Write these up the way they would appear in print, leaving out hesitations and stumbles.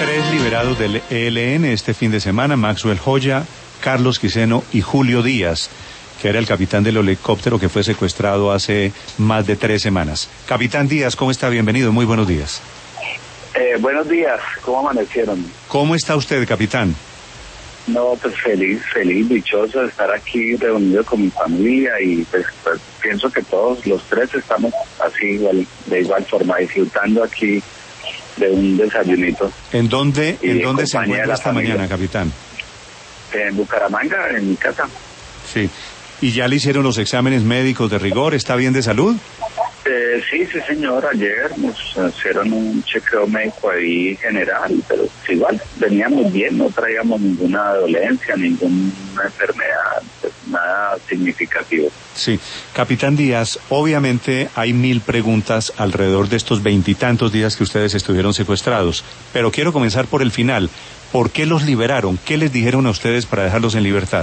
Tres liberados del ELN este fin de semana: Maxwell Joya, Carlos Quiseno y Julio Díaz, que era el capitán del helicóptero que fue secuestrado hace más de 3 semanas. Capitán Díaz, ¿cómo está? Bienvenido, muy buenos días. Buenos días, ¿cómo amanecieron? ¿Cómo está usted, capitán? No, pues feliz, dichoso de estar aquí reunido con mi familia y pues pienso que todos los tres estamos así de igual forma, disfrutando aquí de un desayunito. ¿En dónde se encuentra esta mañana, capitán? En Bucaramanga, en mi casa. Sí. ¿Y ya le hicieron los exámenes médicos de rigor? ¿Está bien de salud? Sí, señor. Ayer nos hicieron un chequeo médico ahí general, pero igual veníamos bien, no traíamos ninguna dolencia, ninguna enfermedad, pues, nada significativo. Sí. Capitán Díaz, obviamente hay 1000 preguntas alrededor de estos 20 y tantos días que ustedes estuvieron secuestrados, pero quiero comenzar por el final. ¿Por qué los liberaron? ¿Qué les dijeron a ustedes para dejarlos en libertad?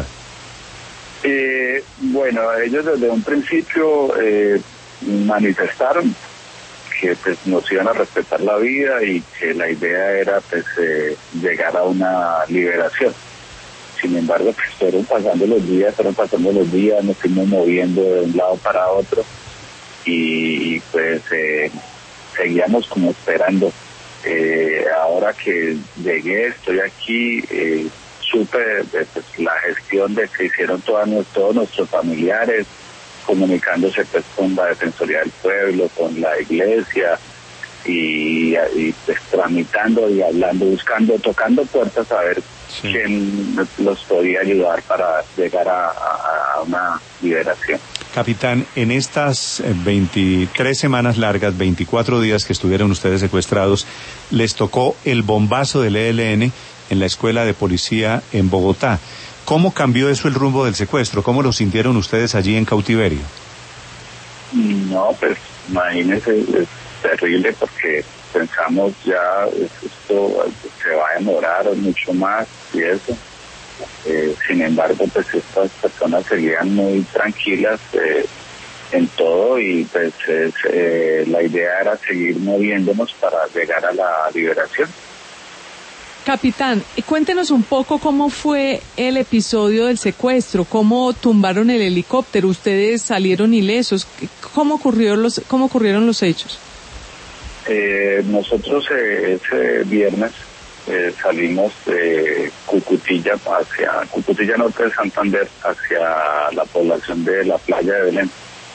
Bueno, ellos desde un principio manifestaron que pues nos iban a respetar la vida y que la idea era pues llegar a una liberación. Sin embargo, pues fueron pasando los días, nos fuimos moviendo de un lado para otro y pues seguíamos como esperando. Ahora que llegué, estoy aquí, supe de pues, la gestión de que hicieron todos nuestros familiares, comunicándose pues con la Defensoría del Pueblo, con la iglesia y pues tramitando y hablando, buscando, tocando puertas a ver quién los podía ayudar para llegar a una liberación. Capitán, en estas 23 semanas largas, 24 días que estuvieron ustedes secuestrados, les tocó el bombazo del ELN en la escuela de policía en Bogotá. ¿Cómo cambió eso el rumbo del secuestro? ¿Cómo lo sintieron ustedes allí en cautiverio? No, pues imagínense, es terrible porque pensamos ya esto se va a demorar mucho más y eso. Sin embargo, pues estas personas seguían muy tranquilas en todo y pues la idea era seguir moviéndonos para llegar a la liberación. Capitán, cuéntenos un poco cómo fue el episodio del secuestro, cómo tumbaron el helicóptero, ustedes salieron ilesos, ¿cómo ocurrieron los hechos? Nosotros ese viernes salimos de Cucutilla Norte de Santander hacia la población de la playa de Belén.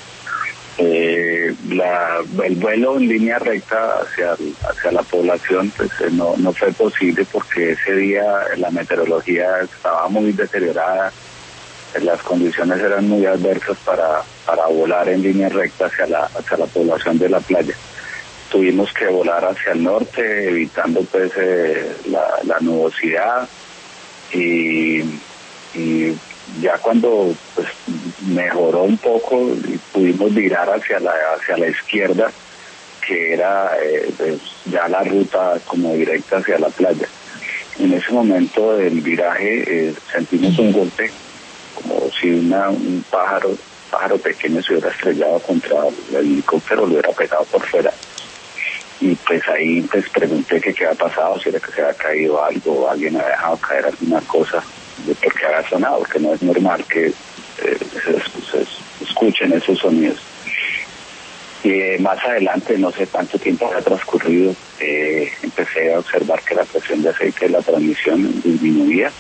El vuelo en línea recta hacia la población pues no fue posible porque ese día la meteorología estaba muy deteriorada, las condiciones eran muy adversas para volar en línea recta hacia la población de la playa. Tuvimos que volar hacia el norte, evitando pues la nubosidad y ya cuando pues mejoró un poco y pudimos virar hacia la izquierda, que era pues, ya la ruta como directa hacia la playa. En ese momento del viraje sentimos un golpe, como si un pájaro pequeño se hubiera estrellado contra el helicóptero, lo hubiera pegado por fuera. Y pues ahí pues pregunté que qué había pasado, si era que se había caído algo, o alguien había dejado caer alguna cosa, de por qué había sonado, porque no es normal que se escuchen esos sonidos. Y más adelante, no sé cuánto tiempo había transcurrido, empecé a observar que la presión de aceite de la transmisión disminuía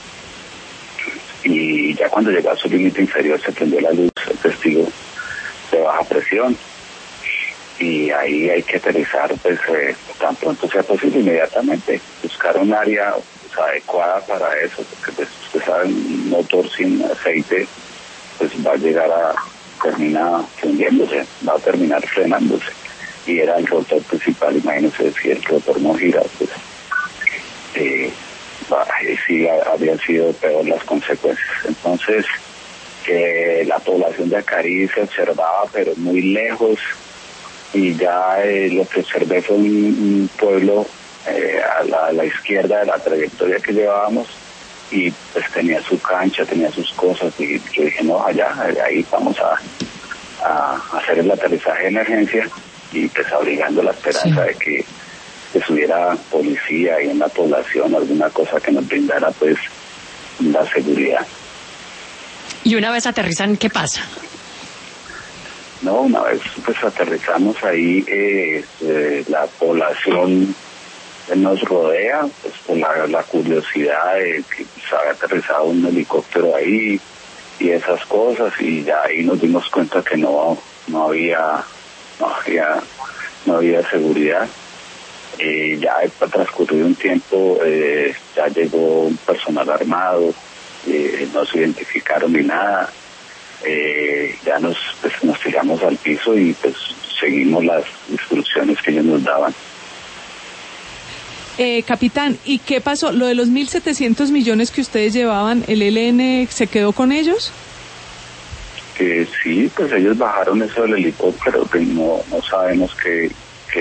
y ya cuando llegó a su límite inferior se prendió la luz, el testigo de baja presión. Y ahí hay que aterrizar pues tan pronto sea posible, inmediatamente buscar un área pues, adecuada para eso, porque pues usted sabe, un motor sin aceite pues va a llegar a terminar fundiéndose, va a terminar frenándose, y era el rotor principal. Imagínense, si el rotor no gira pues sí habrían sido peor las consecuencias. Entonces la población de Acarí se observaba pero muy lejos, y ya lo que observé fue un pueblo a la izquierda de la trayectoria que llevábamos, y pues tenía su cancha, tenía sus cosas, y yo dije, no, allá, ahí vamos a hacer el aterrizaje de emergencia, y pues abrigando la esperanza de que estuviera policía ahí en la población, alguna cosa que nos brindara pues la seguridad. Y una vez aterrizan, ¿qué pasa? No, una vez pues aterrizamos ahí, la población nos rodea, pues por la curiosidad de que se había aterrizado un helicóptero ahí y esas cosas, y ya ahí nos dimos cuenta que no había seguridad. Ya transcurrido un tiempo, ya llegó un personal armado, no se identificaron ni nada, ya nos tiramos al piso y pues seguimos las instrucciones que ellos nos daban. Capitán, ¿y qué pasó? Lo de los 1.700 millones que ustedes llevaban, ¿el ELN se quedó con ellos? Sí, pues ellos bajaron eso del helicóptero, pero no sabemos qué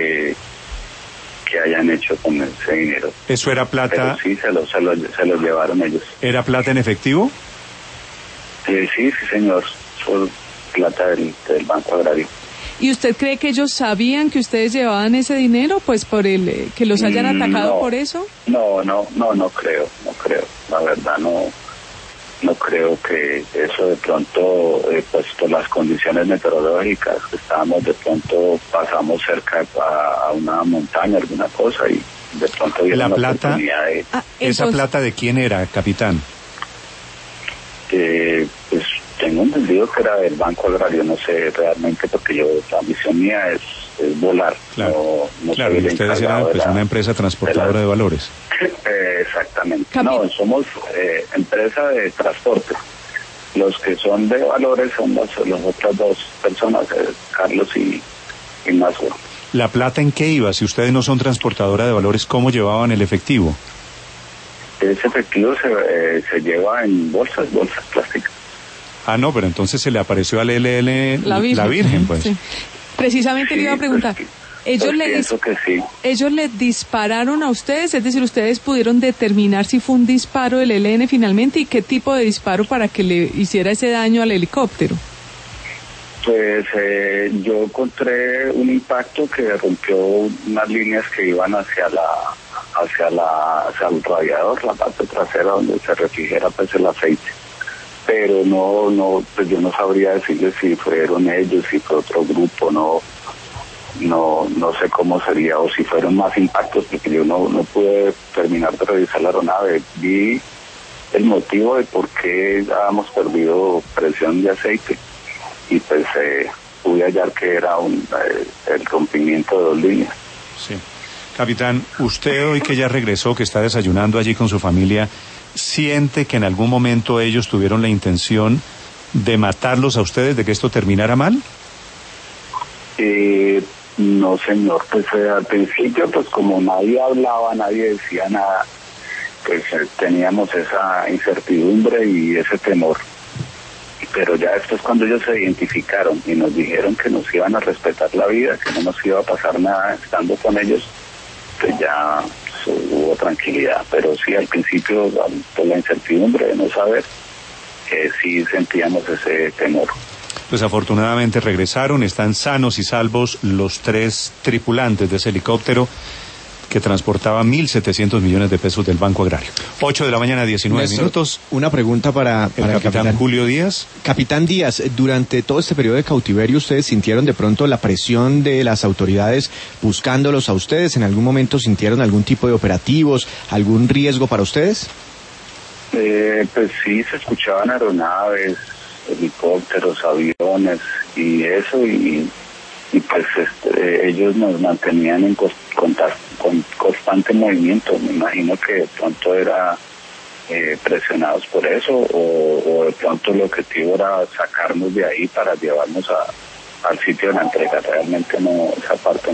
hayan hecho con ese dinero. ¿Eso era plata? Pero sí, se lo llevaron ellos. ¿Era plata en efectivo? Sí, señor, fue plata del Banco Agrario. ¿Y usted cree que ellos sabían que ustedes llevaban ese dinero, pues por que los hayan atacado por eso? No creo. La verdad no creo que eso de pronto, pues por las condiciones meteorológicas que estábamos, de pronto pasamos cerca a una montaña, alguna cosa, y de pronto vieron la oportunidad de... ¿Esa plata de quién era, capitán? Pues tengo entendido que era del Banco Agrario, no sé realmente, porque la misión mía es volar. Claro, claro, y ustedes eran pues una empresa transportadora de valores. Exactamente. No, somos empresa de transporte. Los que son de valores son las otras dos personas, Carlos y Mazo. ¿La plata en qué iba? Si ustedes no son transportadora de valores, ¿cómo llevaban el efectivo? Ese efectivo se lleva en bolsas plásticas. Ah, no, pero entonces se le apareció al ELN la Virgen, pues. Sí. Precisamente le iba a preguntar. ¿Ellos les dispararon a ustedes? Es decir, ¿ustedes pudieron determinar si fue un disparo del ELN finalmente y qué tipo de disparo para que le hiciera ese daño al helicóptero? Pues yo encontré un impacto que rompió unas líneas que iban hacia el radiador, la parte trasera donde se refrigera pues el aceite. Pero pues yo no sabría decirles si fueron ellos, si fue otro grupo, no sé cómo sería, o si fueron más impactos, porque yo no pude terminar de revisar la aeronave. Vi el motivo de por qué habíamos perdido presión de aceite, y pues pude hallar que era el rompimiento de 2 líneas. Sí. Capitán, usted hoy que ya regresó, que está desayunando allí con su familia, ¿siente que en algún momento ellos tuvieron la intención de matarlos a ustedes, de que esto terminara mal? No, señor, pues al principio, pues como nadie hablaba, nadie decía nada, pues teníamos esa incertidumbre y ese temor. Pero ya después, cuando ellos se identificaron y nos dijeron que nos iban a respetar la vida, que no nos iba a pasar nada estando con ellos, pues ya hubo tranquilidad. Pero sí, al principio, por la incertidumbre de no saber, sí sentíamos ese temor. Pues afortunadamente regresaron, están sanos y salvos los 3 tripulantes de ese helicóptero que transportaba 1.700 millones de pesos del Banco Agrario. 8 de la mañana, 19 minutos. Una pregunta para el capitán Julio Díaz. Capitán Díaz, durante todo este periodo de cautiverio, ¿ustedes sintieron de pronto la presión de las autoridades buscándolos a ustedes? ¿En algún momento sintieron algún tipo de operativos, algún riesgo para ustedes? Pues sí, se escuchaban aeronaves, helicópteros, aviones y eso, y pues ellos nos mantenían en constante movimiento. Me imagino que de pronto era presionados por eso, o de pronto el objetivo era sacarnos de ahí para llevarnos al sitio de la entrega. Realmente esa parte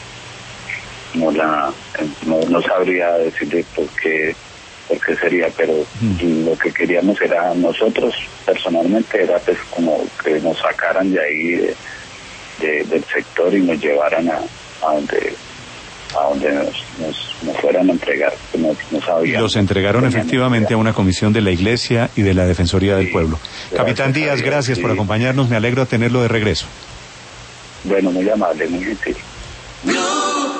no sabría decirle por qué sería, pero lo que queríamos era, nosotros personalmente, era pues como que nos sacaran de ahí del sector y nos llevaran a donde nos fueran a entregar, que no sabíamos. Los entregaron efectivamente a una comisión de la Iglesia y de la Defensoría del Pueblo. Capitán Díaz, gracias por acompañarnos, me alegro de tenerlo de regreso. Bueno, muy amable, muy gentil.